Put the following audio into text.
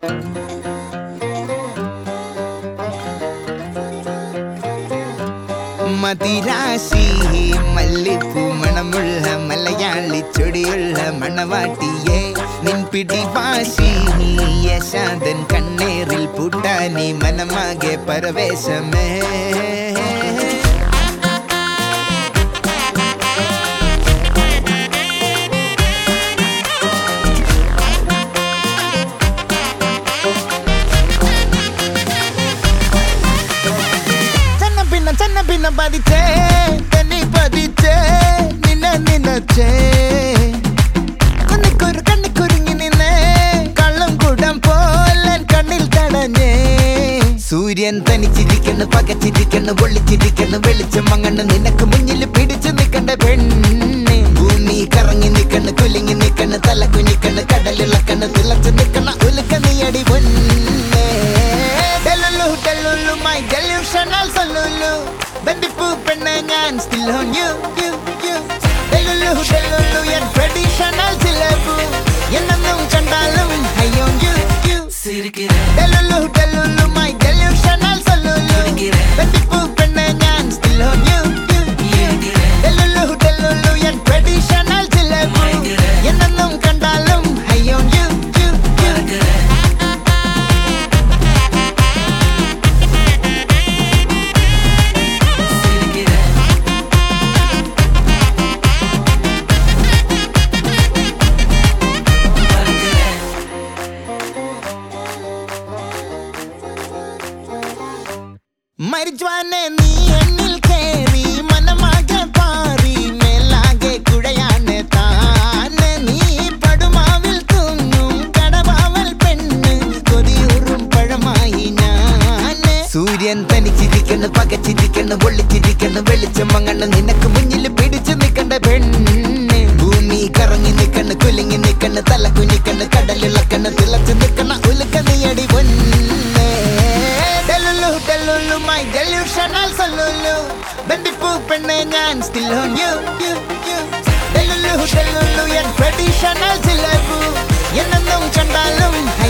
മതിരാശി മല്ലിപ്പൂ മണമുള്ള മലയാളി ചൊടിയുള്ള മണവാട്ടിയെ നിൻ പിടിവാശി യശാന്തൻ കണ്ണേറിൽ പൂട്ടാനി മനമാകെ പരവേശമേ Pinna padiche, teni padiche, nina che. Kannikuru nginine, kallam kudam polan kannil tadanye. Suryan tanichirikkannu pagachiririkkannu vollichirikkannu velicham angannu ninakku munnil pidichu nikkanna penne. Bhoomi karangi nikkannu kulingi nikkannu thala kunikkannu kadalilakkannu thilachu nikkanna ulukka niyadi ponne. Delulu my delusional solulu. Bendipu penna njan still on you. Delulu yan traditional silabu. Ennannum kandalum high on you. Delulu my delusional solulu. Bendipu penna njan still on you. Delulu yan traditional silabu. Ennannum kandalum high on you. മരിജ്വാനെ നീ എന്നിൽ കേറി മനമാകെ പാറി മേലാകെ കുഴയാണ് താനെ നീ പടുമാവിൽ തൂങ്ങും കടവാവൽ പെണ്ണ് കൊതിയൂറും പഴമായി ഞാന് സൂര്യൻ തനിച്ചിരിക്കണ് പകച്ചിരിക്കണ് പൊള്ളിച്ചിരിക്കണ് വെളിച്ചം അങ്ങണ് നിനക്ക് മുന്നിൽ പിടിച്ചു നിൽക്കണ്ട പെണ്ണ് ഭൂമി കറങ്ങി നിൽക്കണ് കുലുങ്ങി നിൽക്കണ് തല കുനിക്കണ് കടലിളക്കണ് തിളച്ചു നിൽക്കണ ഉലുക്ക നീയടി പൊന്നെ Delulu my delusional solulu. Bendipu penne njan still on you. Delulu yan traditional silabu. Ennannum kandalum